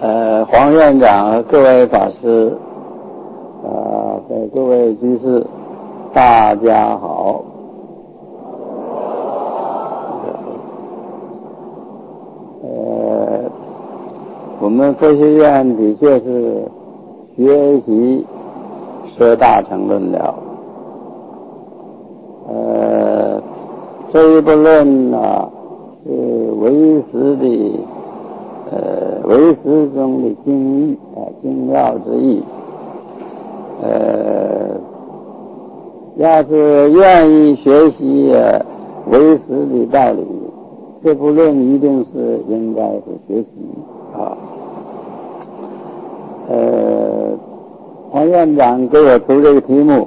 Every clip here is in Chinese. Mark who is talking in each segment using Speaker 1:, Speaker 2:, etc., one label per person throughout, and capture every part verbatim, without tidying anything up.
Speaker 1: 呃，黄院长和各位法师，呃，给各位居士，大家好。呃，我们佛学院的确是学习十大乘论了。呃，这一部论呢、啊，是唯识的。呃，唯识中的精义啊，精要之意。呃，要是愿意学习呃唯识的道理，这部论一定是应该是学习啊。呃，黄院长给我出这个题目，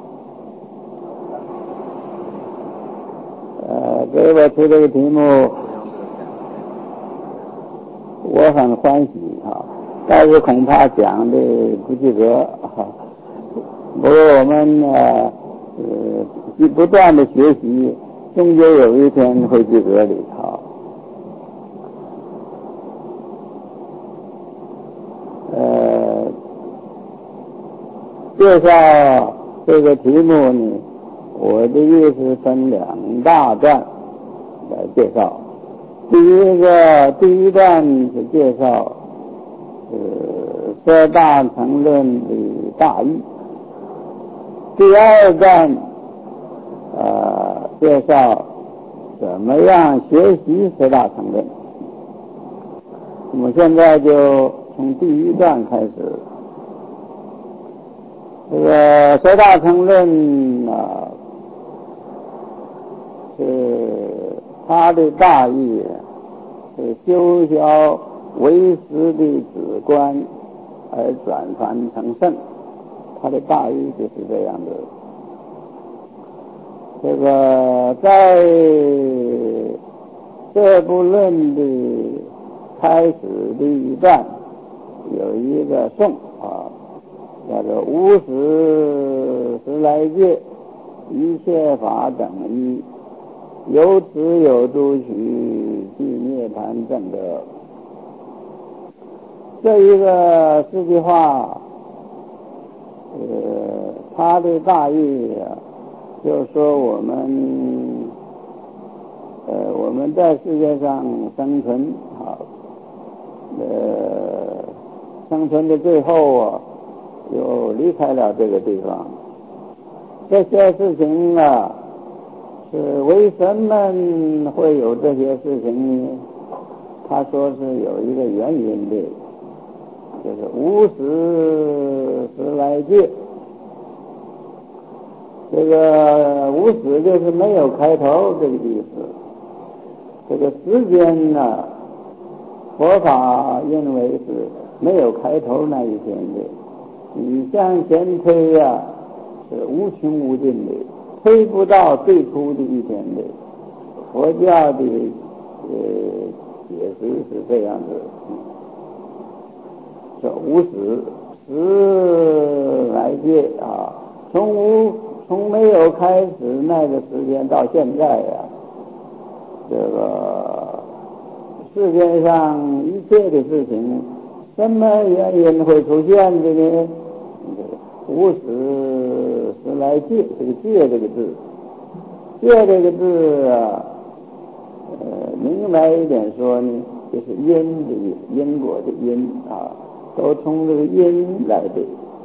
Speaker 1: 呃，给我出这个题目。我很欢喜啊，但是恐怕讲的不及格啊。不过我们呢，呃，不断的学习，终究有一天会及格的啊。呃，介绍这个题目呢，我的意思分两大段来介绍。第一个第一段是介绍呃十大乘论的大义，第二段呃介绍怎么样学习十大乘论。我们现在就从第一段开始。这个十大乘论啊，是它的大义是修销唯识的止观而转凡成圣，它的大义就是这样的。这个在这部论的开始的一段有一个颂啊，叫做无始十来界，一切法等一。由此有诸许，即涅盘正德。这一个四句话，呃，它的大意啊，就是说我们，呃，我们在世界上生存啊，呃，生存的最后啊，又离开了这个地方。这些事情啊。是为什么会有这些事情呢？他说是有一个原因的，就是无始十来界。这个无始就是没有开头这个意思。这个时间呢，佛法认为是没有开头那一天的，你向前推呀、啊，是无穷无尽的。推不到最初的一天的。佛教的呃解释是这样的，说无始十来界啊，从无从没有开始那个时间到现在呀、啊，这个世界上一切的事情，什么原因会出现的呢？无始十来界，这个界这个字，界这个字啊，呃，明白一点说呢，就是因的意思，因果的因啊，都从这个因来的。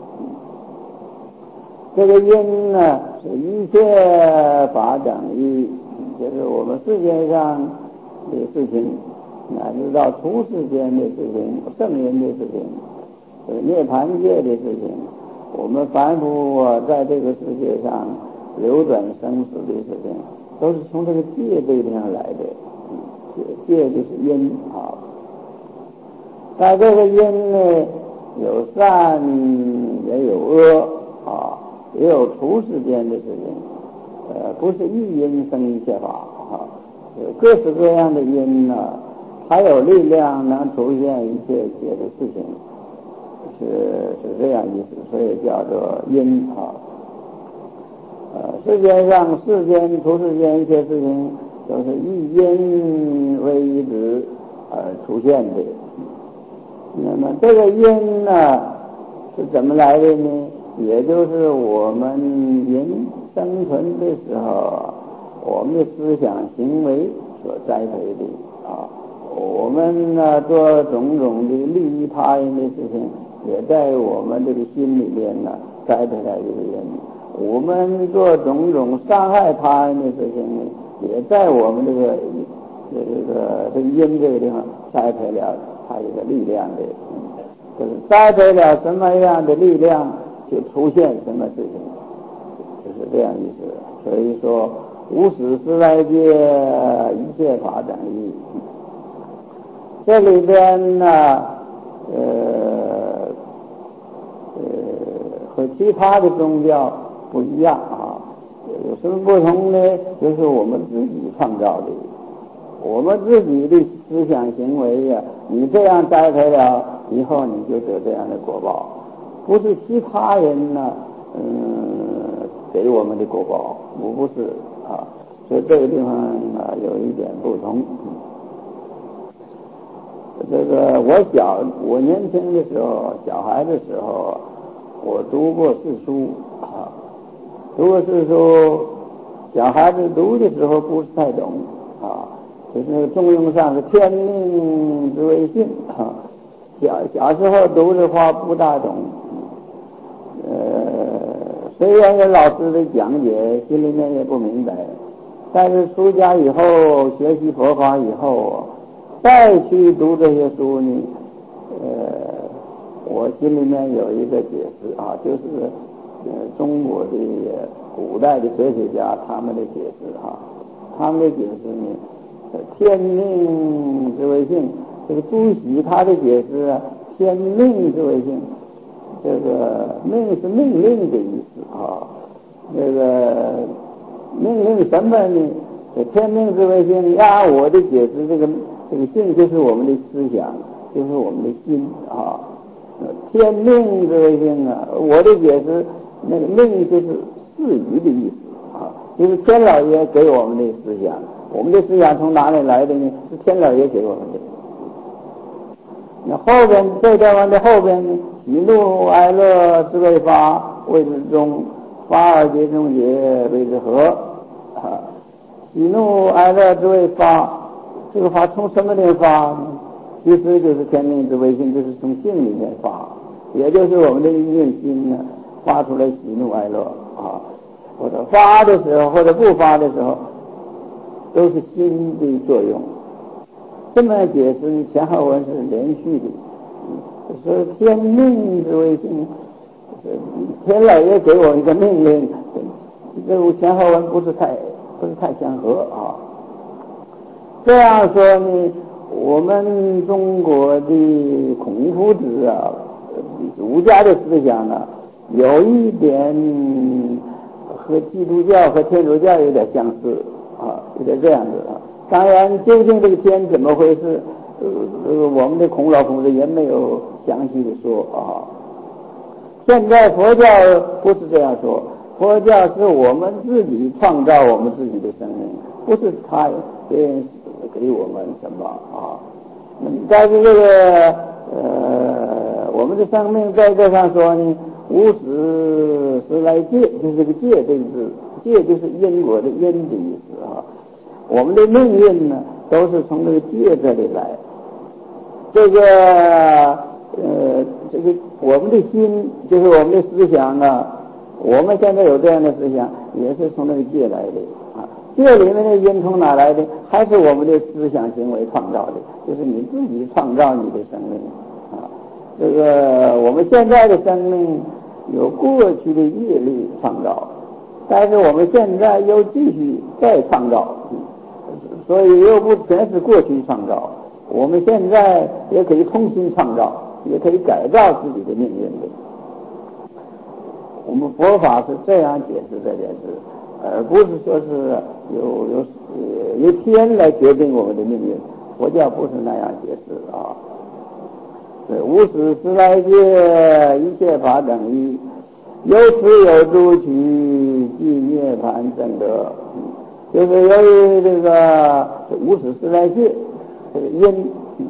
Speaker 1: 这个因呢，是一切法等一，就是我们世界上的事情，乃至到出世间的事情、圣人的事情、呃涅槃界的事情。我们凡夫啊，在这个世界上流转生死的事情，都是从这个界这地方来的。界就是因啊，在这个因呢，有善也有恶啊，也有出世间的事情。呃，不是一因生一切法啊，各式各样的因呢、啊，还有力量能出现一切一切的事情。是是这样意思，所以叫做因啊。呃，世界上世间、出世间一些事情，都是以因为一直而出现的。那么那这个因呢是怎么来的呢？也就是我们人生存的时候，我们的思想行为所栽培的啊。我们呢做种种的利益他人的事情，也在我们这个心里面呢栽培了这个因。我们做种种伤害他人的事情呢，也在我们这个这个这个因这个地方栽培了它一个力量的，就是栽培了什么样的力量，就出现什么事情，就是这样意思。所以说无始时来界，一切法等义。这里边呢呃呃和其他的宗教不一样啊，有什么不同呢？就是我们自己创造的，我们自己的思想行为呀、啊，你这样栽培了以后，你就得这样的果报，不是其他人呢嗯给我们的果报，我不是啊，所以这个地方啊有一点不同。这个我小我年轻的时候，小孩的时候，我读过四书啊，读过四书，小孩子读的时候不是太懂啊，就是那个中庸上是天命之谓性啊，小小时候读的话不大懂，呃，虽然有老师的讲解，心里面也不明白，但是出家以后学习佛法以后，再去读这些书呢，呃，我心里面有一个解释啊，就是呃中国的古代的哲学家他们的解释啊，他们的解释呢，天命之谓性，这个朱熹他的解释啊，天命之谓性，这个命是命令的意思啊，这个命令什么呢？天命之谓性，按我的解释，这个这个性就是我们的思想，就是我们的心啊。天命之谓性啊，我的解释，那个命就是赐予的意思啊，就是天老爷给我们的思想，我们的思想从哪里来的呢？是天老爷给我们的。那后边这段文的后边呢，喜怒哀乐之谓发，谓之中；发而皆中也，谓之和。啊，喜怒哀乐之谓发，这个发从什么地方发呢？其实就是天命之谓性，就是从性里面发，也就是我们的念心呢，发出来喜怒哀乐啊，或者发的时候，或者不发的时候，都是心的作用。这么解释前后文是连续的，所以天命之谓性，天老爷给我一个命令，这个前后文不是太不是太相合啊。这样说呢，我们中国的孔夫子啊，儒家的思想啊，有一点和基督教和天主教有点相似啊，有点这样子啊。当然，究竟这个天怎么回事，呃，我们的孔老夫子也没有详细的说啊。现在佛教不是这样说，佛教是我们自己创造我们自己的生命，不是他别人给我们什么啊。但是这个呃，我们的生命在这上说呢，无始时来界，就是这个界这个字，界就是因果的因的意思啊。我们的命运呢，都是从这个界这里来。这个呃，这个我们的心，就是我们的思想啊，我们现在有这样的思想，也是从那个界来的啊。界里面的因从哪来的？还是我们的思想行为创造的，就是你自己创造你的生命啊。这个我们现在的生命有过去的业力创造，但是我们现在又继续再创造。所以又不全是过去创造，我们现在也可以重新创造，也可以改造自己的命运的。我们佛法是这样解释这件事，而不是说是有有由天来决定我们的命运。佛教不是那样解释啊。无始时来界，一切法等一，有此有诸取，即涅槃正得。就是由于这个无始时来界，这个因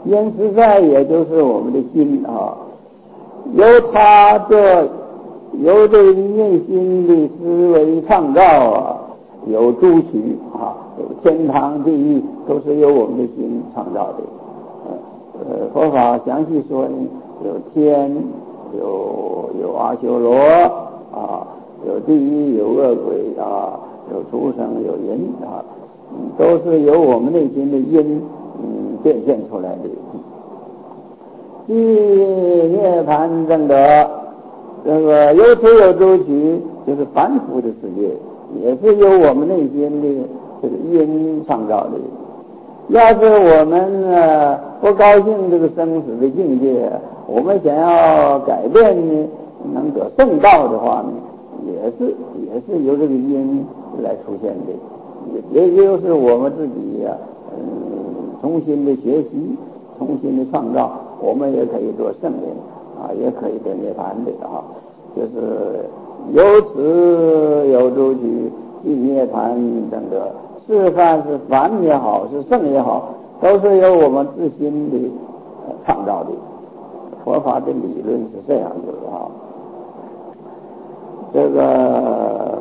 Speaker 1: 因实在也就是我们的心啊，由他这由这一念心的思维创造啊，有诸趣啊，有天堂地狱，都是由我们的心创造的。呃，佛法详细说呢，有天，有有阿修罗啊，有地狱，有恶鬼啊，有畜生，有人啊，嗯，都是由我们内心的因嗯变现出来的。即涅槃正得，这个有此有诸趣，就是凡夫的世界，也是由我们内心的这个因创造的。要是我们呢不高兴这个生死的境界，我们想要改变呢，能得圣道的话呢，也是也是由这个因来出现的，也也就是我们自己呀、啊，嗯，重新的学习，重新的创造，我们也可以做圣人啊，也可以得涅槃的啊，就是由此有诸趣，即涅槃正得。是凡是凡也好，是圣也好，都是由我们自心的创造的。佛法的理论是这样子的啊。这个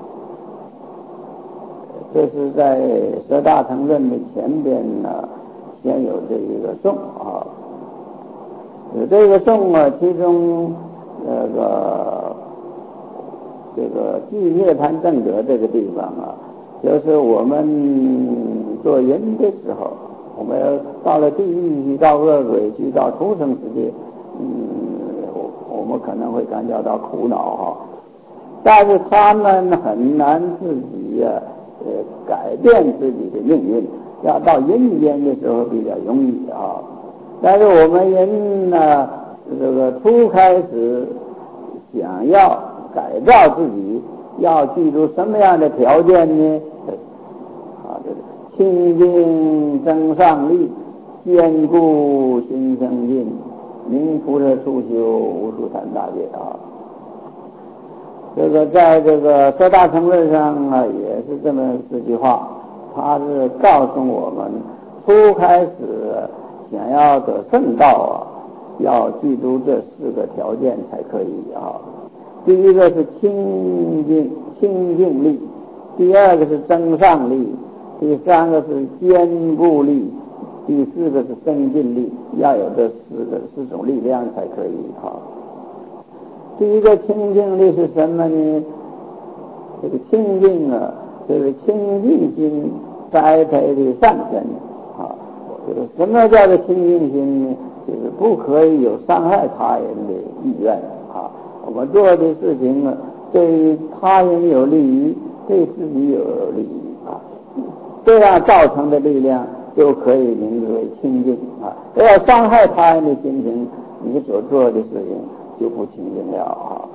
Speaker 1: 这是在十大乘论的前边呢，先有这一个颂啊。有这个颂啊，其中那个这个即涅槃正得这个地方啊。就是我们做人的时候，我们到了地狱去，到恶鬼去，到畜生世界，嗯，我们可能会感觉到苦恼哈。但是他们很难自己呀、啊，呃，改变自己的命运。要到人间的时候比较容易啊。但是我们人呢，这个初开始想要改造自己，要记住什么样的条件呢？啊，这个清净增上力，坚固心生进，明菩萨初修无数禅大戒啊。这个在这个十大乘论上啊，也是这么四句话，他是告诉我们，初开始想要得圣道啊，要记住这四个条件才可以啊。第一个是清净清净力，第二个是增上力，第三个是坚固力，第四个是生进力，要有这四个四种力量才可以哈。第一个清净力是什么呢？这个清净啊，就是清净心栽培的善根啊。这个什么叫做清净心呢？就是不可以有伤害他人的意愿啊。我们做的事情呢，对他人有利于，对自己有利于啊。这样造成的力量就可以名字为清净啊。要伤害他人的心情，你所做的事情就不清净了啊。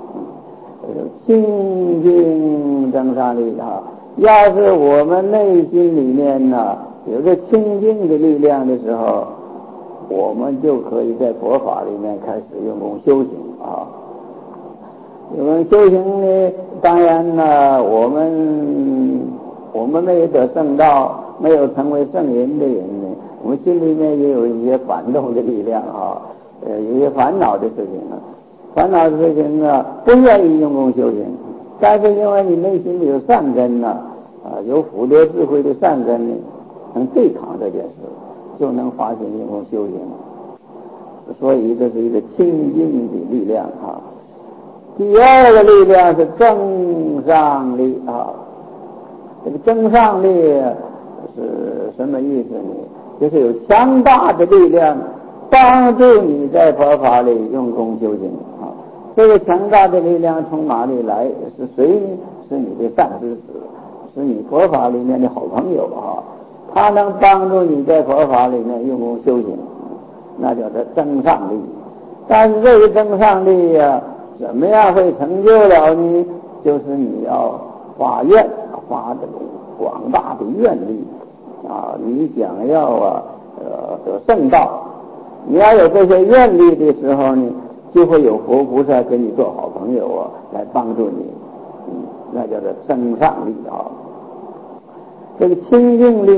Speaker 1: 清净增上力啊，要是我们内心里面呢有个清净的力量的时候，我们就可以在佛法里面开始用功修行啊。我们修行呢，当然呢，我们我们没有得圣道，没有成为圣人的人呢，我们心里面也有一些反动的力量啊，呃，有一些烦恼的事情啊，烦恼的事情啊，不愿意用功修行，但是因为你内心里有善根呢，啊，有福德智慧的善根呢，能对抗这件事，就能发心用功修行，所以这是一个清净的力量啊。第二个力量是增上力啊，这个增上力是什么意思呢？就是有强大的力量帮助你在佛法里用功修行啊。这个强大的力量从哪里来？是谁呢？是你的善知识，是你佛法里面的好朋友啊。他能帮助你在佛法里面用功修行，那叫做增上力。但是这个增上力呀、啊，怎么样会成就了呢？就是你要发愿，发这种广大的愿力啊！你想要啊，呃，得圣道，你要有这些愿力的时候呢，就会有佛菩萨跟你做好朋友啊，来帮助你，嗯，那叫做增上力啊。这个清净力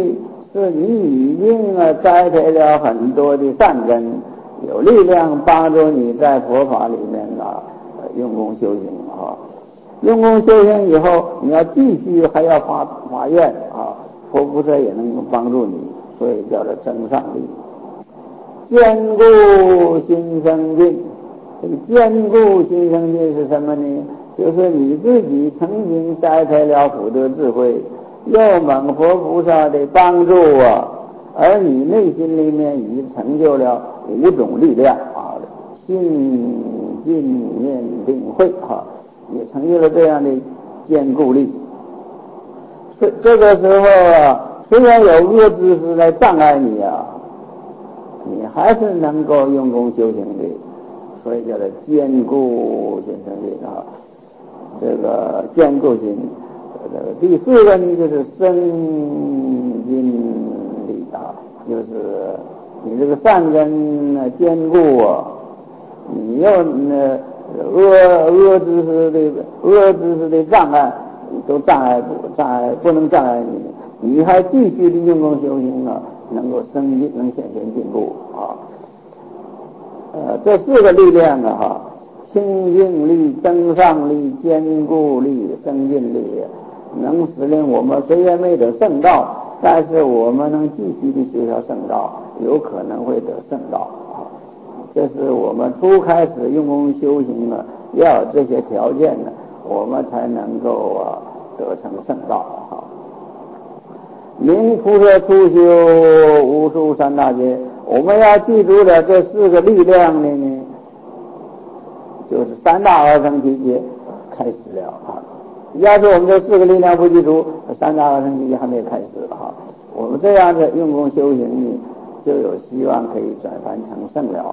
Speaker 1: 是你已经啊栽培了很多的善根，有力量帮助你在佛法里面啊用功修行啊。用功修行以后，你要继续还要发发愿啊，佛菩萨也能够帮助你，所以叫做增上力。坚固心生进，这个坚固心生进是什么呢？就是你自己曾经栽培了福德智慧，又蒙佛菩萨的帮助啊，而你内心里面已经成就了五种力量啊，信、进、念、定、慧啊，也成就了这样的坚固力。这这个时候啊，虽然有恶知识来障碍你啊，你还是能够用功修行的，所以叫做坚固心生进啊。这个坚固心，这个第四个呢就是生进力啊，就是你这个善根坚固啊，你要呢恶恶知识的恶知识的障碍都障碍不障碍不能障碍你，你还继续的用功修行啊，能够生进，能显现进步啊。呃，这四个力量啊，哈，清净力、增上力、坚固力、生进力，能使令我们虽然没得圣道，但是我们能继续的学习圣道，有可能会得圣道啊。这是我们初开始用功修行呢，要有这些条件呢，我们才能够啊得成圣道啊。明菩萨初修无数三大劫，我们要记住了这四个力量呢呢，就是三大阿僧祇劫开始了啊。要是我们这四个力量不记住，三大阿僧祇劫还没开始啊。我们这样的用功修行呢，就有希望可以转凡成圣了。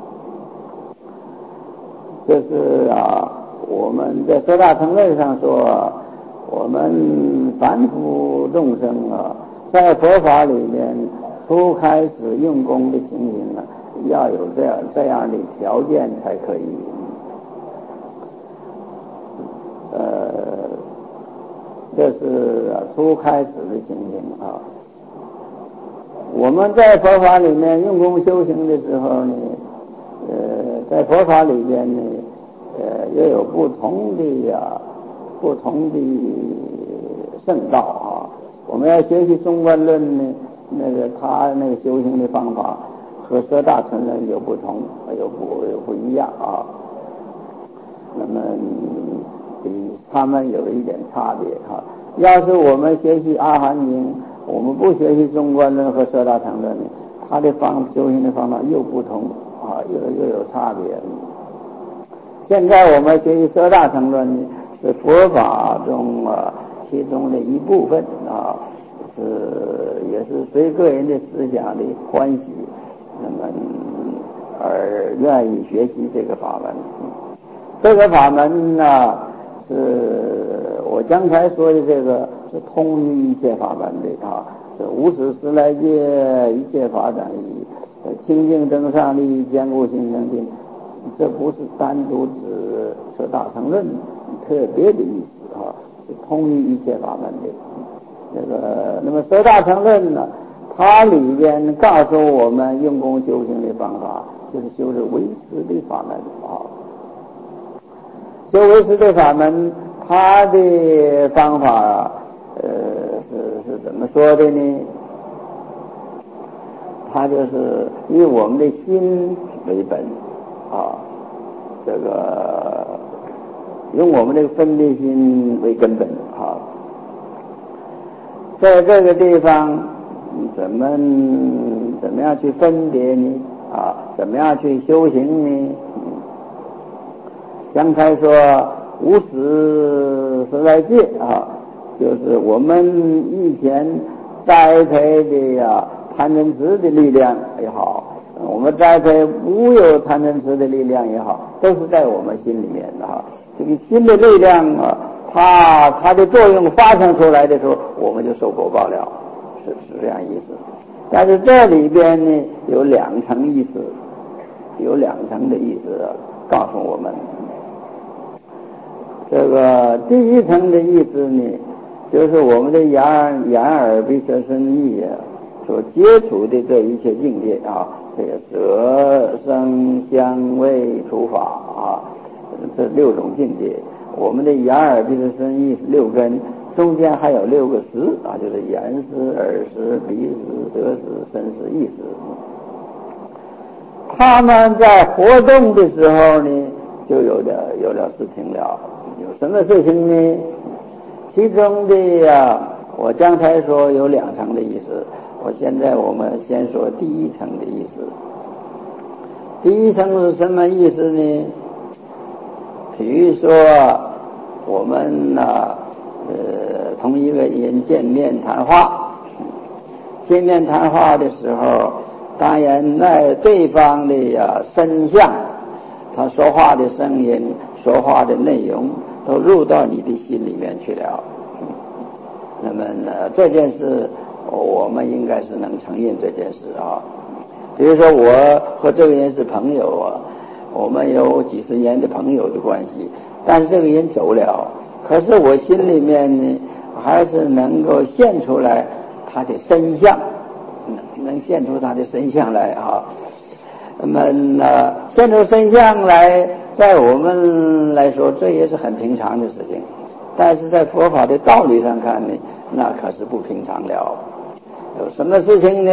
Speaker 1: 这是啊，我们在四大乘论上说，我们凡夫众生啊，在佛法里面初开始用功的情形啊，要有这样这样的条件才可以。呃，这是初开始的情形啊。我们在佛法里面用功修行的时候呢，呃，在佛法里边呢，呃，也有不同的呀，不同的圣道啊。我们要学习中观论呢，那个他那个修行的方法和舍大乘论有不同，有不有不一样啊。那么比他们有一点差别哈。要是我们学习阿含经，我们不学习中观论和舍大乘论，他的方修行的方法又不同啊，又又有差别。现在我们学习舍大乘论呢，是佛法中啊其中的一部分啊，是也是随个人的思想的欢喜，那么而愿意学习这个法门。这个法门呢、啊，是我刚才说的这个是通于一切法门的啊，是无始十来界一切法等义，清净增上力，坚固心生进。这不是单独指说大乘论特别的意思啊，是通于一切法门的。这个那么说大乘论呢，它里边告诉我们用功修行的方法，就是修是唯识的法门啊。修唯识的法门，它的方法呃是是怎么说的呢？它就是以我们的心为本啊，这个用我们这个分别心为根本啊。在这个地方怎么怎么样去分别呢？啊，怎么样去修行呢？刚才说无始十来界啊，就是我们以前栽培的呀贪嗔痴的力量也好，我们栽培无有贪嗔痴的力量也好，都是在我们心里面的哈。这个心的力量啊，它它的作用发生出来的时候，我们就受果报了，是是这样意思。但是这里边呢有两层意思，有两层的意思告诉我们。这个第一层的意思呢，就是我们的眼眼耳鼻舌身意啊， 所接触的这一切境界啊，这个色声香味触法啊，这六种境界。我们的眼耳鼻舌身意是六根，中间还有六个识啊，就是眼识、耳识、鼻识、舌识、身识、意识。他们在活动的时候呢，就有了有了事情了。有什么事情呢？其中的呀，我刚才说有两层的意思，我现在我们先说第一层的意思。第一层是什么意思呢？比如说我们呢、啊，呃，同一个人见面谈话，见面谈话的时候，当然那对方的呀身相，他说话的声音、说话的内容都入到你的心里面去了。那么呢，这件事我们应该是能承认这件事啊。比如说我和这个人是朋友啊，我们有几十年的朋友的关系，但是这个人走了，可是我心里面呢还是能够现出来他的身相，能能现出他的身相来啊。那么呢，现出身相来，在我们来说这也是很平常的事情，但是在佛法的道理上看呢，那可是不平常了。有什么事情呢？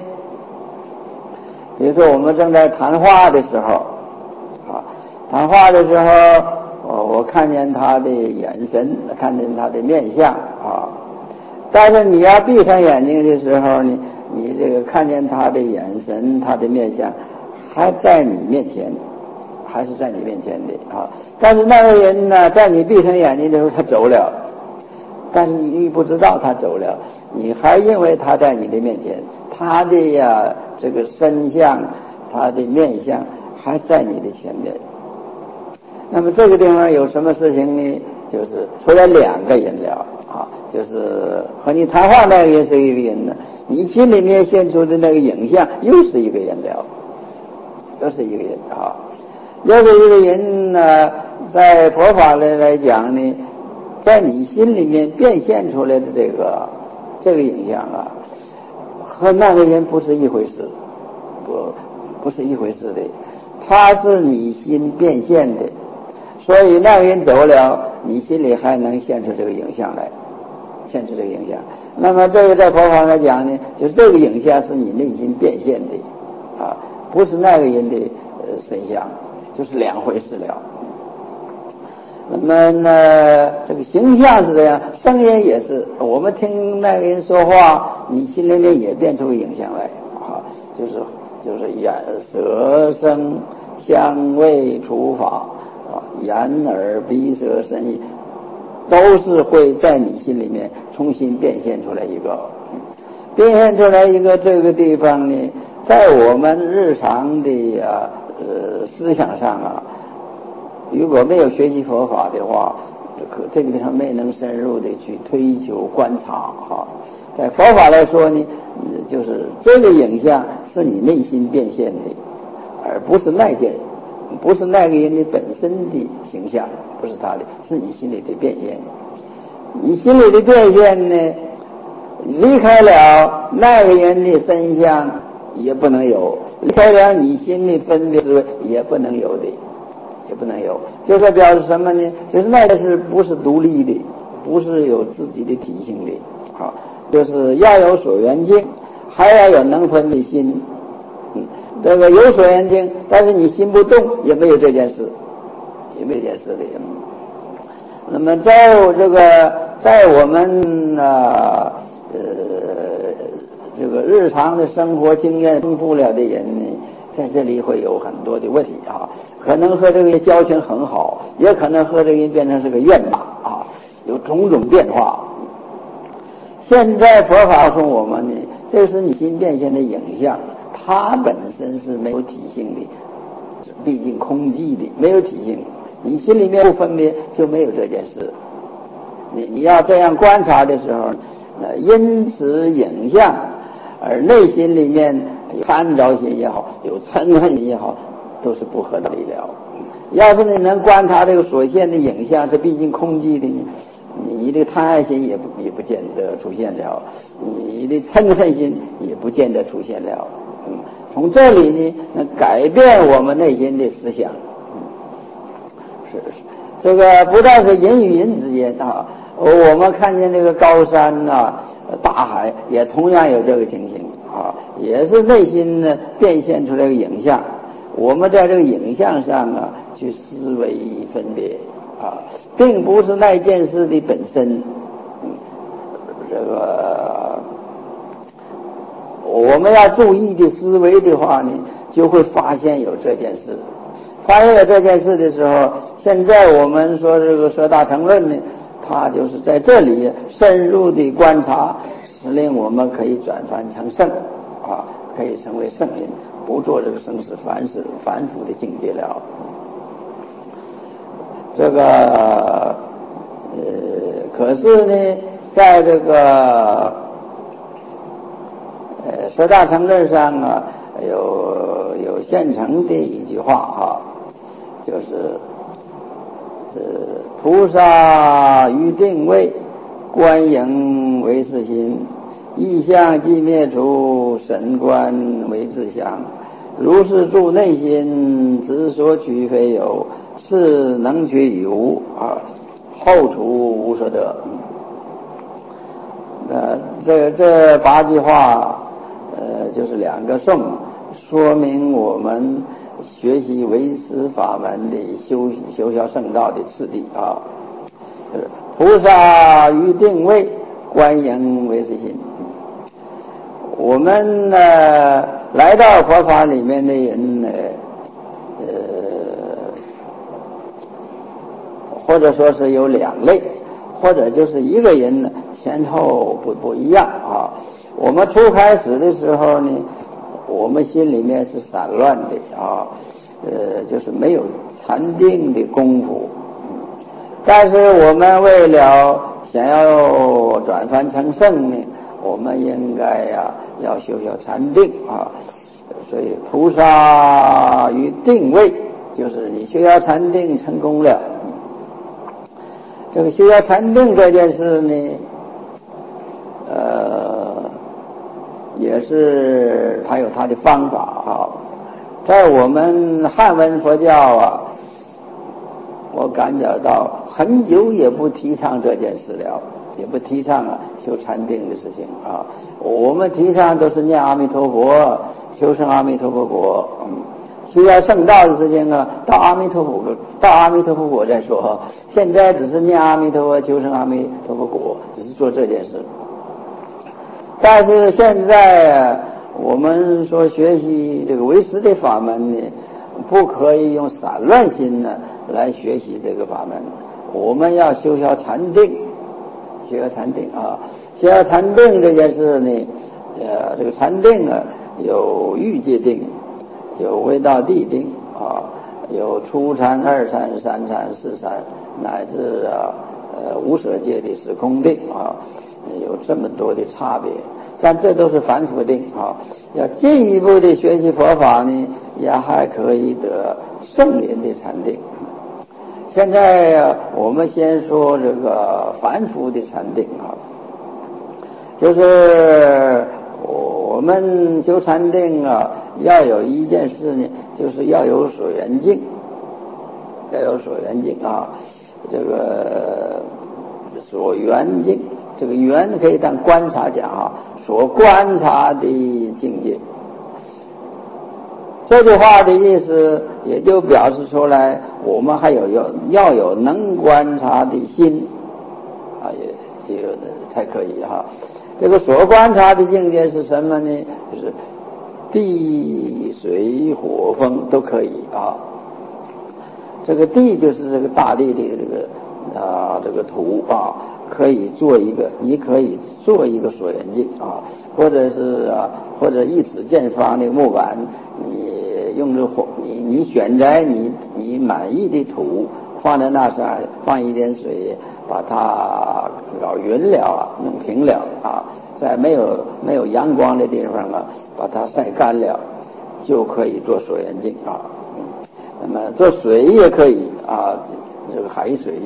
Speaker 1: 比如说我们正在谈话的时候啊，谈话的时候我看见他的眼神，看见他的面相啊，但是你要闭上眼睛的时候呢，你这个看见他的眼神，他的面相还在你面前，还是在你面前的啊。但是那个人呢，在你闭上眼睛的时候他走了，但是你不知道他走了，你还认为他在你的面前，他的呀这个身相，他的面相还在你的前面。那么这个地方有什么事情呢？就是出来两个人了啊，就是和你谈话那个人是一个人呢，你心里面现出的那个影像又是一个人了，又是一个人啊。又是一个人呢，在佛法来来讲呢，在你心里面变现出来的这个这个影像啊，和那个人不是一回事，不不是一回事的，他是你心变现的，所以那个人走了，你心里还能现出这个影像来，现出这个影像。那么这个在佛法来讲呢，就这个影像是你内心变现的啊，不是那个人的呃身相，就是两回事了。那么呢，这个形象是这样，声音也是，我们听那个人说话，你心里面也变出个影像来啊，就是就是眼舌声香味触法啊，眼耳鼻舌身意，都是会在你心里面重新变现出来一个，变现出来一个这个地方呢，在我们日常的啊呃思想上啊，如果没有学习佛法的话，这个地方没能深入的去推求观察哈。在佛法来说呢，就是这个影像是你内心变现的，而不是那件，不是那个人的本身的形象，不是他的，是你心里的变现。你心里的变现呢，离开了那个人的身相也不能有，离开了你心里分别思维也不能有的。也不能有，就是表示什么呢？就是那个是不是独立的，不是有自己的体性的，好，就是要有所缘境，还要有能分的心。嗯，这个有所缘境，但是你心不动，也没有这件事，也没有这件事的。那么在这个在我们啊呃这个日常的生活经验丰富了的人呢，在这里会有很多的问题啊，可能和这个人交情很好，也可能和这个人变成是个怨马啊，有种种变化。现在佛法告诉我们呢，这是你心变现的影像，它本身是没有体性的，毕竟空寂的，没有体性。你心里面不分别，就没有这件事。你你要这样观察的时候，呃，因此影像，而内心里面有贪着心也好，有嗔恨也好，都是不合道理了。要是你能观察这个所现的影像是毕竟空寂的呢， 你的贪爱心也不也不见得出现了，你的嗔恨心也不见得出现了。嗯，从这里呢，能改变我们内心的思想。嗯，是是，这个不但是人与人之间啊，我们看见这个高山啊、大海，也同样有这个情形啊，也是内心呢变现出来的影像。我们在这个影像上啊，去思维分别啊，并不是那件事的本身。嗯，这个我们要注意的思维的话呢，就会发现有这件事。发现有这件事的时候，现在我们说这个说大乘论呢，它就是在这里深入的观察，使令我们可以转凡成圣啊，可以成为圣人，不做这个生死凡事反复的境界了。这个呃，可是呢，在这个呃说大乘论上啊，有有现成的一句话啊，就是这菩萨于定位，观影为是心，意象既灭除，神观为自相。如是住内心，执所取非有，是能取与无啊，后除无所得。呃，这这八句话，呃，就是两个颂，说明我们学习唯识法门的修修学圣道的次第啊。就是菩萨于定位，观影为是心。我们呢，来到佛法里面的人呢，呃，或者说是有两类，或者就是一个人呢，前后不不一样啊。我们初开始的时候呢，我们心里面是散乱的啊，呃，就是没有禅定的功夫。但是我们为了想要转凡成圣呢，我们应该呀、啊、要修修禅定啊。所以菩萨于定位，就是你修修禅定成功了。这个修修禅定这件事呢，呃，也是它有它的方法啊。在我们汉文佛教啊，我感觉到很久也不提倡这件事了，也不提倡啊修禅定的事情啊。我们提倡都是念阿弥陀佛，求生阿弥陀佛国。嗯，修要圣道的事情啊，到阿弥陀佛到阿弥陀佛国再说。现在只是念阿弥陀佛，求生阿弥陀佛国，只是做这件事。但是现在我们说学习这个唯识的法门呢，不可以用散乱心呢来学习这个法门。我们要修修禅定，修修禅定啊，修修禅定这件事呢，呃，这个禅定啊，有欲界定，有位道地定啊，有初禅、二禅、三禅、四禅，乃至啊呃无舍界的时空定啊，有这么多的差别。但这都是凡夫定啊，要进一步的学习佛法呢，也还可以得圣人的禅定。现在我们先说这个凡夫的禅定啊，就是我们修禅定啊，要有一件事呢，就是要有所缘境，要有所缘境啊，这个所缘境，这个缘可以当观察讲啊，所观察的境界。这句话的意思也就表示出来，我们还有要要有能观察的心啊，也也有的才可以哈。这个所观察的境界是什么呢？就是地、水、火、风都可以啊。这个地就是这个大地的这个啊这个土啊，可以做一个，你可以做一个所缘境啊，或者是啊，或者一指见方的木板，你用这火，你你选择你你满意的土放在那上，放一点水，把它搞匀了啊，弄平了啊，在没有没有阳光的地方啊，把它晒干了，就可以做所缘境啊。那么做水也可以啊，这个海水呀，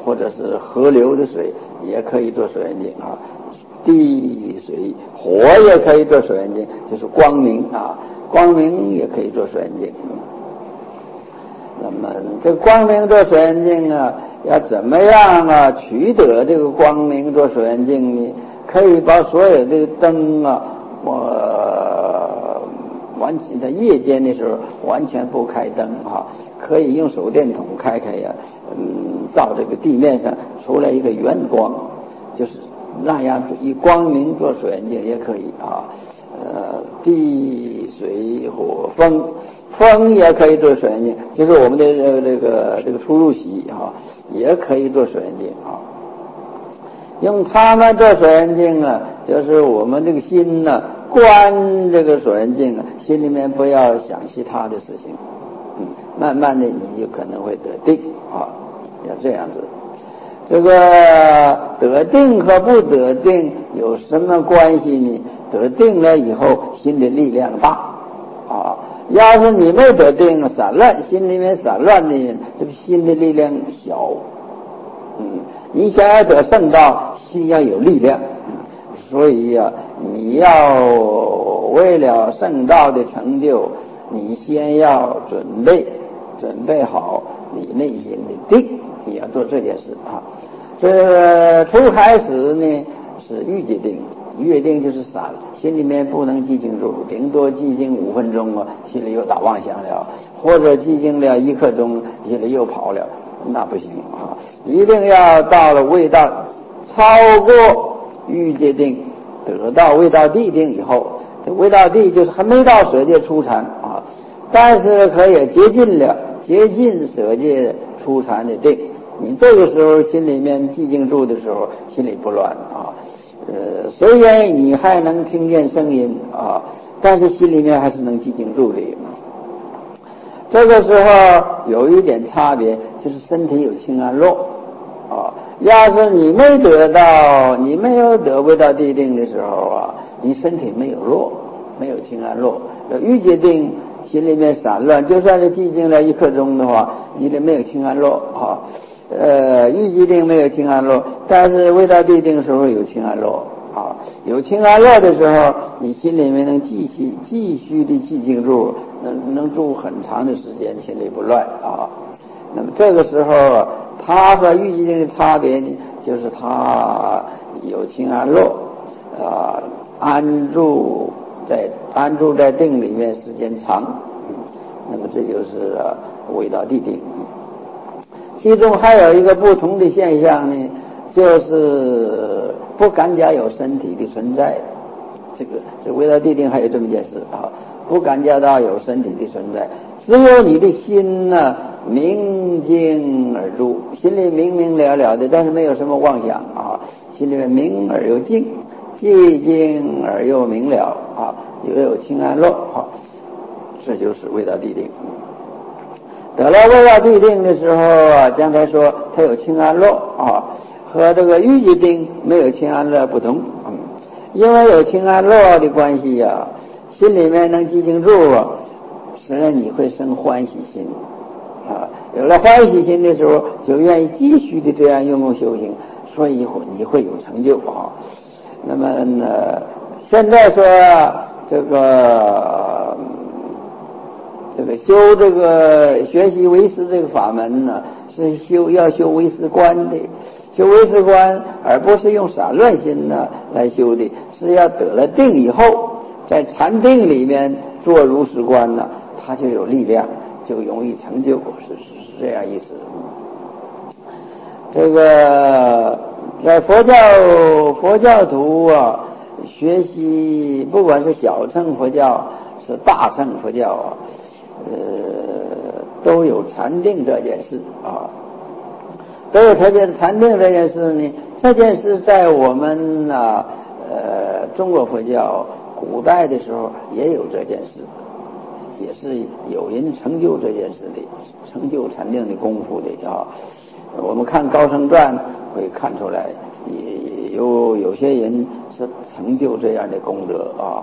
Speaker 1: 或者是河流的水也可以做水眼镜啊，地水火也可以做水眼镜，就是光明啊，光明也可以做水眼镜。那么这个光明做水眼镜啊，要怎么样啊取得这个光明做水眼镜呢？可以把所有的灯啊，呃，完全在夜间的时候完全不开灯啊，可以用手电筒开开呀、啊，嗯，照这个地面上出来一个圆光，就是那样以光明做水眼镜也可以啊。呃，地水火风，风也可以做水眼镜，就是我们的这个这个这个出入息啊，也可以做水眼镜啊。用它们做水眼镜啊，就是我们这个心呢、啊，观这个水眼镜啊，心里面不要想其他的事情，嗯，慢慢的你就可能会得定啊，要这样子。这个得定和不得定有什么关系呢？得定了以后，心的力量大啊。要是你没得定，散乱，心里面散乱的人，这个心的力量小。嗯，你想要得圣道，心要有力量。所以啊，你要为了圣道的成就，你先要准备，准备好你内心的定。你要做这件事啊。这初开始呢是预界定，预定就是散，心里面不能寂静住，顶多寂静五分钟啊，心里又打妄想了，或者寂静了一刻钟，心里又跑了，那不行啊！一定要到了味道超过预界定，得到味道地定以后，这味道地就是还没到舍界初禅啊，但是可以接近了，接近舍界初禅的定。你这个时候心里面寂静住的时候，心里不乱啊。呃，虽然你还能听见声音啊，但是心里面还是能寂静住的。这个时候有一点差别，就是身体有清安乐啊。要是你没得到，你没有得味道地定的时候啊，你身体没有乐，没有清安乐。预界定心里面散乱，就算是寂静了一刻钟的话，你里没有清安乐啊。呃，预界定没有清安乐，但是味道地定的时候有清安乐啊。有清安乐的时候，你心里面能继续继续的寂静住，能能住很长的时间，心里不乱啊。那么这个时候啊，它和预界定的差别呢，就是它有清安乐啊，安住在安住在定里面时间长，那么这就是啊味道地定。其中还有一个不同的现象呢，就是不感觉有身体的存在。这个这味道地定还有这么一件事啊，不感觉到有身体的存在，只有你的心呢、啊、明静而住，心里明明了了的，但是没有什么妄想啊，心里面明而又静，寂静而又明了啊，又有清安乐啊，这就是味道地定。得了味道地定的时候啊，刚才说它有清安乐啊，和这个预界定没有清安乐不同。嗯，因为有清安乐的关系呀、啊，心里面能寂静住啊，实际上你会生欢喜心啊。有了欢喜心的时候，就愿意继续的这样用功修行，所以你会有成就啊。那么呢，现在说这个。这个修这个学习唯识这个法门呢，是修要修唯识观的，修唯识观，而不是用散乱心呢来修的，是要得了定以后，在禅定里面做如实观呢，它就有力量，就容易成就，是是是这样意思。这个在佛教佛教徒啊，学习不管是小乘佛教是大乘佛教啊。呃，都有禅定这件事啊，都有禅定禅定这件事呢。这件事在我们啊，呃，中国佛教古代的时候也有这件事，也是有人成就这件事的，成就禅定的功夫的啊。我们看《高僧传》会看出来，有有些人是成就这样的功德啊。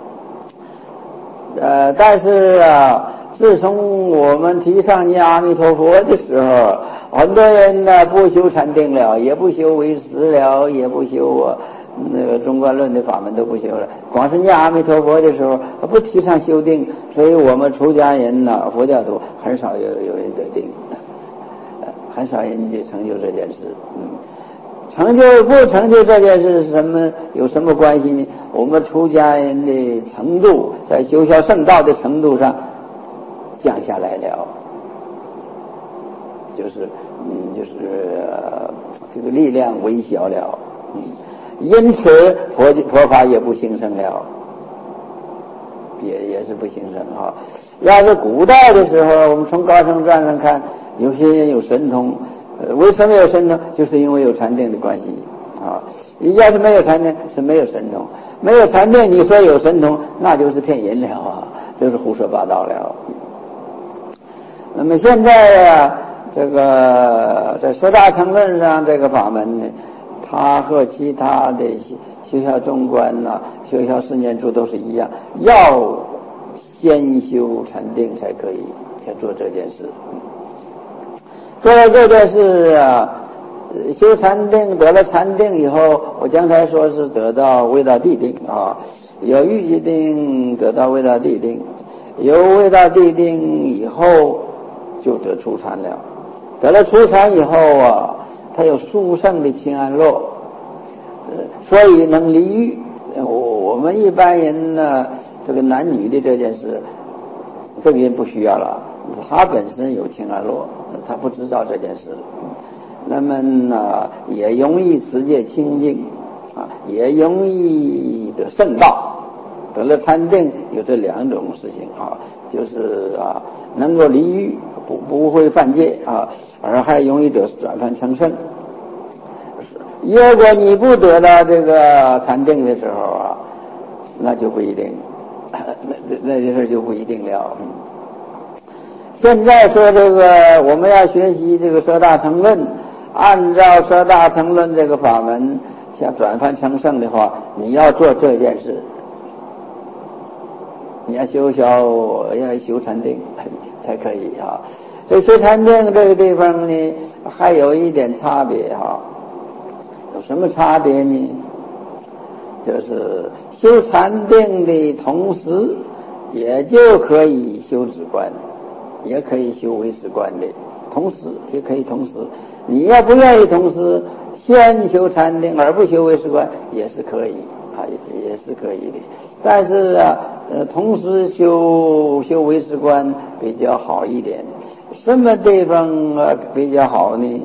Speaker 1: 呃，但是啊。自从我们提倡念阿弥陀佛的时候， 很多人呢不修禅定了，也不修唯识了，也不修啊那个中观论的法门都不修了，光是念阿弥陀佛的时候不提倡修定，所以我们出家人呢，佛教徒很少有有人得定，很少人去成就这件事。嗯，成就不成就这件事是什么？有什么关系呢？我们出家人的程度在修学圣道的程度上降下来了，就是嗯，就是、呃、这个力量微小了。嗯，因此佛佛法也不兴盛了，也也是不兴盛啊。要是古代的时候，我们从高僧传上看，有些人有神通，呃，为什么有神通？就是因为有禅定的关系啊。要是没有禅定，是没有神通。没有禅定，你说有神通，那就是骗人了啊，就是胡说八道了。那么现在啊，这个在说大乘论上这个法门呢，它和其他的学校中观呐、学校四念住都是一样，要先修禅定才可以要做这件事。做了这件事啊，修禅定得了禅定以后，我刚才说是得到未到地定啊，有预计定得到未到地定，有未到地定以后就得初禅了。得了初禅以后啊，他有殊胜的清安乐，所以能离欲。我我们一般人呢，这个男女的这件事，这个人不需要了，他本身有清安乐，他不知道这件事。那么呢，也容易持戒清净啊，也容易得圣道。得了禅定有这两种事情啊，就是啊，能够离欲，不不会犯戒啊，而还容易得转凡成圣。如果你不得到这个禅定的时候啊，那就不一定，那那些事就不一定了。现在说这个我们要学习这个说大乘论，按照说大乘论这个法门想转凡成圣的话，你要做这件事，你要修修要修禅定才可以啊。这修禅定这个地方呢，还有一点差别哈。有什么差别呢？就是修禅定的同时，也就可以修止观，也可以修唯识观的，同时也可以同时。你要不愿意同时先修禅定而不修唯识观，也是可以啊，也是可以的。但是啊，呃，同时修修唯识观比较好一点。什么地方啊比较好呢？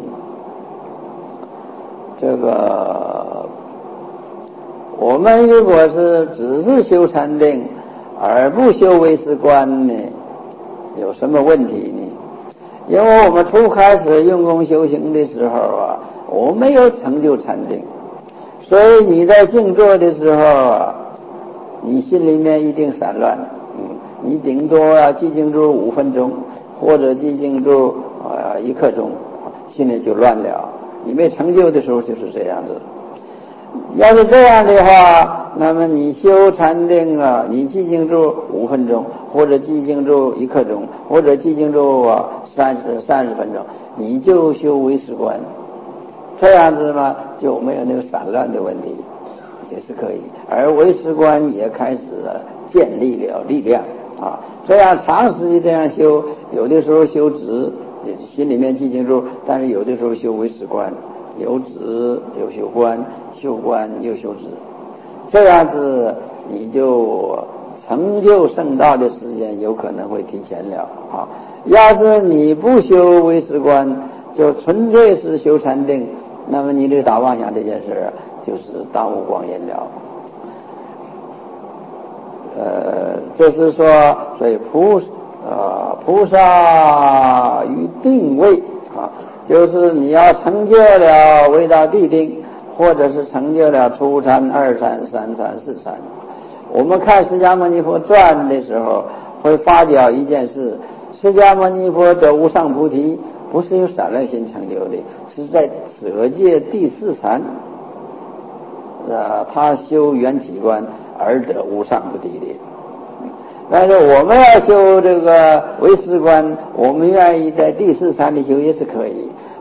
Speaker 1: 这个我们如果是只是修禅定而不修唯识观呢，有什么问题呢？因为我们初开始用功修行的时候啊，我没有成就禅定，所以你在静坐的时候啊，你心里面一定散乱，嗯，你顶多啊寂静住五分钟，或者寂静住啊一刻钟，心里就乱了。你没成就的时候就是这样子。要是这样的话，那么你修禅定啊，你寂静住五分钟，或者寂静住一刻钟，或者寂静住啊三十三十分钟，你就修唯识观，这样子嘛就没有那个散乱的问题，也是可以。而唯识观也开始建立了力量啊，这样长时间这样修，有的时候修止，心里面寂静住，但是有的时候修唯识观，有止有修观，修观又修止，这样子你就成就圣道的时间有可能会提前了啊。要是你不修唯识观，就纯粹是修禅定，那么你这打妄想这件事就是耽误光阴了。呃，这是说，所以菩呃菩萨于定位啊，就是你要成就了未到地定，或者是成就了初禅、二禅、三禅、四禅。我们看释迦牟尼佛传的时候，会发表一件事：释迦牟尼佛得无上菩提，不是由散乱心成就的，是在舍戒第四禅，呃，他修缘起观而得无上菩提的。但是我们要修这个唯识观，我们愿意在第四禅里修也是可以。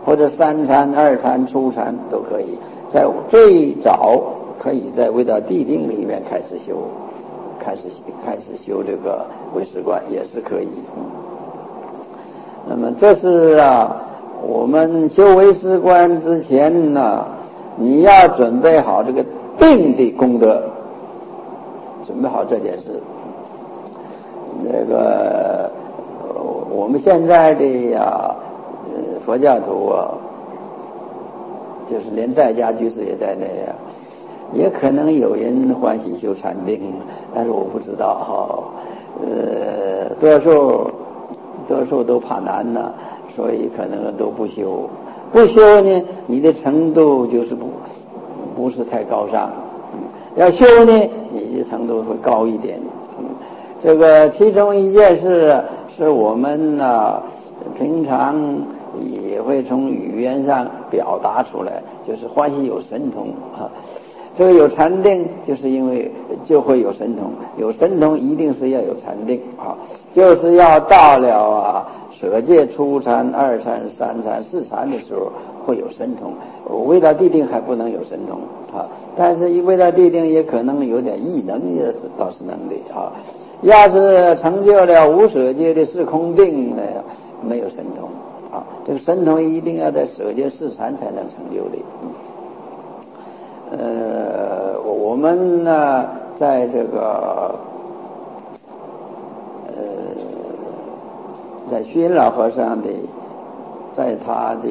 Speaker 1: 或者三禅、二禅、初禅都可以，在最早可以在未到地定里面开始修，开始开始修这个唯识观也是可以。那么这是啊，我们修唯识观之前呢，你要准备好这个定的功德，准备好这件事。那个我们现在的呀、呃，佛教徒啊，就是连在家居士也在内啊，也可能有人欢喜修禅定，但是我不知道哈、呃，多数多数都怕难呢，所以可能都不修。不修呢，你的程度就是不不是太高尚；要修呢，你的程度会高一点。这个其中一件事是我们呢、啊、平常也会从语言上表达出来，就是欢喜有神通啊。这个有禅定，就是因为就会有神通，有神通一定是要有禅定啊，就是要到了啊舍戒、初禅、二禅、三禅、四禅的时候会有神通。未到地定还不能有神通啊，但是未到地定也可能有点异能，也是倒是能的啊。要是成就了无舍戒的四空定呢，没有神通啊。这个神通一定要在舍戒四禅才能成就的。呃，我们呢，在这个呃，在虚云老和尚的，在他的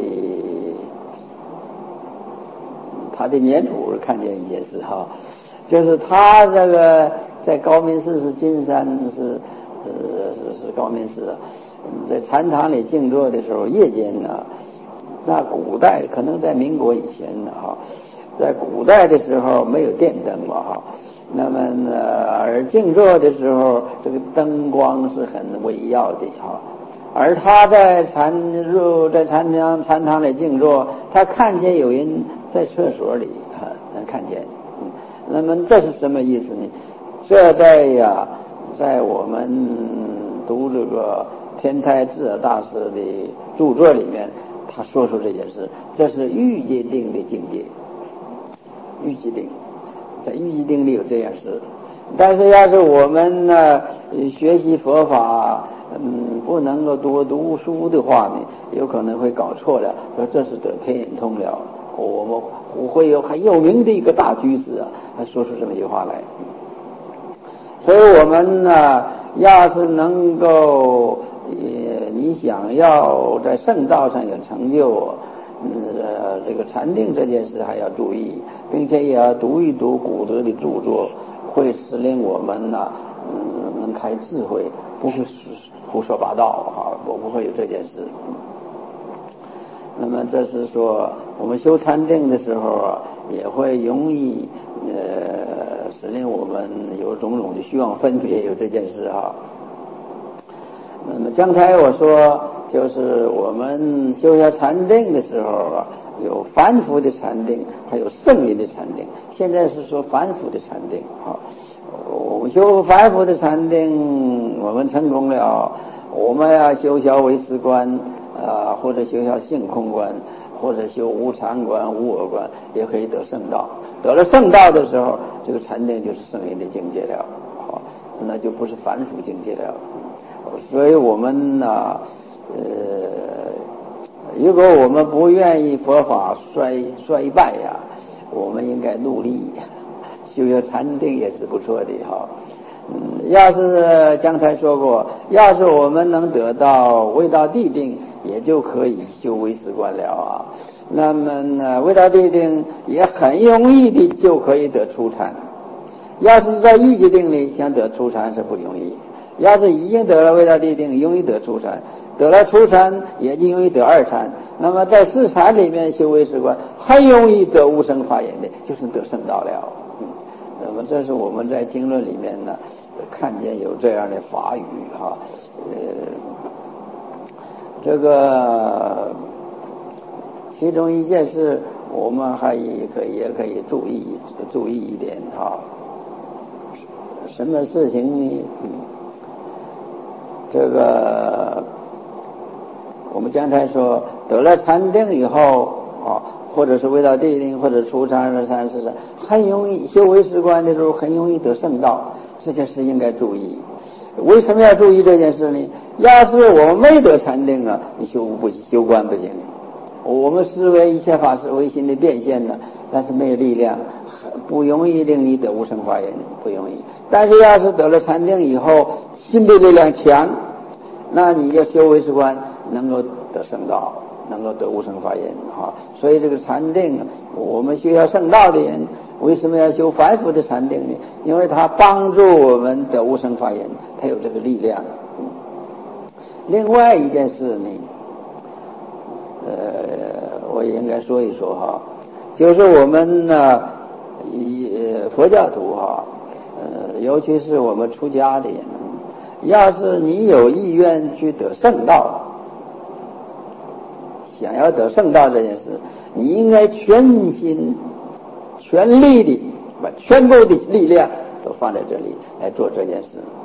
Speaker 1: 他的年谱看见一件事哈，就是他这个在高明寺是金山是呃是是高明寺，在禅堂里静坐的时候，夜间呢，那古代可能在民国以前呢哈。在古代的时候没有电灯嘛哈，那么呢，而静坐的时候，这个灯光是很微耀的哈。而他在禅入在禅堂禅堂里静坐，他看见有人在厕所里啊，能看见。嗯，那么这是什么意思呢？这在呀，在我们读这个天台智尔大师的著作里面，他说出这件事，这是欲界定的境界。欲界定，在欲界定里有这样事，但是要是我们呢学习佛法，嗯，不能够多读书的话呢，有可能会搞错了，说这是得天眼通了。我们我会有很有名的一个大居士啊，他说出这么一句话来。所以我们呢，要是能够，呃，你想要在圣道上有成就。呃，这个禅定这件事还要注意，并且也要读一读古德的著作，会使令我们呢、嗯，能开智慧，不会胡说八道啊，我不会有这件事。那么这是说，我们修禅定的时候啊，也会容易呃，使令我们有种种的虚妄分别，有这件事啊。那么刚才我说，就是我们修下禅定的时候啊，有凡夫的禅定，还有圣人的禅定。现在是说凡夫的禅定啊。我们修凡夫的禅定，我们成功了，我们要修小唯识观啊，或者修小性空观，或者修无常观、无我观，也可以得圣道。得了圣道的时候，这个禅定就是圣人的境界了，啊，那就不是凡夫境界了。所以我们呢、啊，呃，如果我们不愿意佛法衰衰败呀，我们应该努力修修禅定也是不错的哈。嗯，要是刚才说过，要是我们能得到未到地定，也就可以修唯识观了啊。那么呢，未到地定也很容易的就可以得初禅。要是在欲界定里想得初禅是不容易。要是已经得了未到地定，容易得初禅；得了初禅，也就容易得二禅。那么在四禅里面修唯识观，很容易得无生法眼的，就是得圣道了。嗯，那么这是我们在经论里面呢看见有这样的法语哈，呃，这个其中一件事，我们还可以也可以注意注意一点哈。什么事情呢？嗯，这个我们刚才说得了禅定以后啊，或者是未到地定，或者初禅、二禅、四禅，很容易修为识观的时候很容易得圣道，这件事应该注意。为什么要注意这件事呢？要是我们没得禅定啊，你修不修观不行。我们视为一切法是唯心的变现呢，但是没有力量，不容易令你得无生法忍，不容易。但是要是得了禅定以后，心的力量强，那你要修为识观，能够得圣道，能够得无生法忍啊。所以这个禅定，我们需要圣道的人，为什么要修反复的禅定呢？因为它帮助我们得无生法忍，它有这个力量。另外一件事呢，呃，我也应该说一说哈，就是我们呢，呃，佛教徒哈，呃，尤其是我们出家的人，要是你有意愿去得圣道，想要得圣道这件事，你应该全心全力的把全部的力量都放在这里来做这件事。